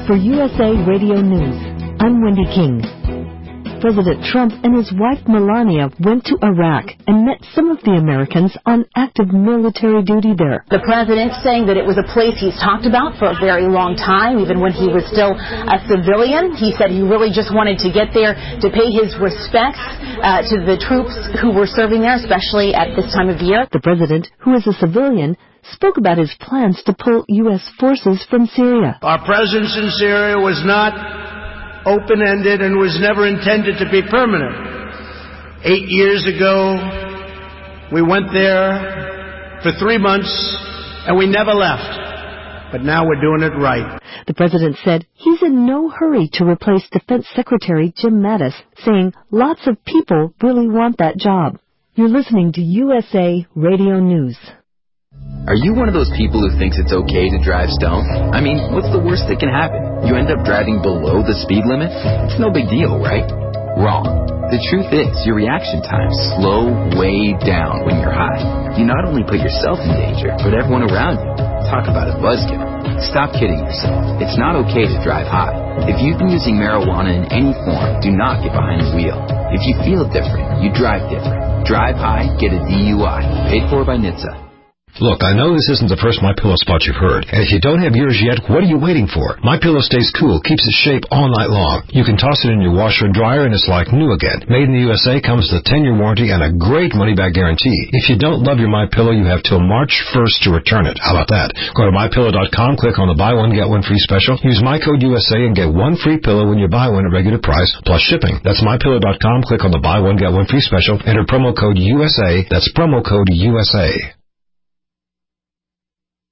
For USA Radio News, I'm Wendy King. President Trump and his wife Melania went to Iraq and met some of the Americans on active military duty there. The president saying that it was a place he's talked about for a very long time, even when he was still a civilian. He said he really just wanted to get there to pay his respects to the troops who were serving there, especially at this time of year. The president, who is a civilian, spoke about his plans to pull U.S. forces from Syria. Our presence in Syria was not open-ended and was never intended to be permanent. 8 years ago, we went there for 3 months and we never left. But now we're doing it right. The president said he's in no hurry to replace Defense Secretary Jim Mattis, saying lots of people really want that job. You're listening to USA Radio News. Are you one of those people who thinks it's okay to drive stoned? I mean, what's the worst that can happen? You end up driving below the speed limit? It's no big deal, right? Wrong. The truth is, your reaction times slow way down when you're high. You not only put yourself in danger, but everyone around you. Talk about a buzzkill. Stop kidding yourself. It's not okay to drive high. If you've been using marijuana in any form, do not get behind the wheel. If you feel different, you drive different. Drive high, get a DUI. Paid for by NHTSA. Look, I know this isn't the first MyPillow spot you've heard, and if you don't have yours yet, what are you waiting for? MyPillow stays cool, keeps its shape all night long. You can toss it in your washer and dryer, and it's like new again. Made in the USA, comes with a 10-year warranty and a great money-back guarantee. If you don't love your MyPillow, you have till March 1st to return it. How about that? Go to MyPillow.com, click on the buy one, get one free special. Use my code USA and get one free pillow when you buy one at regular price, plus shipping. That's MyPillow.com, click on the buy one, get one free special. Enter promo code USA. That's promo code USA.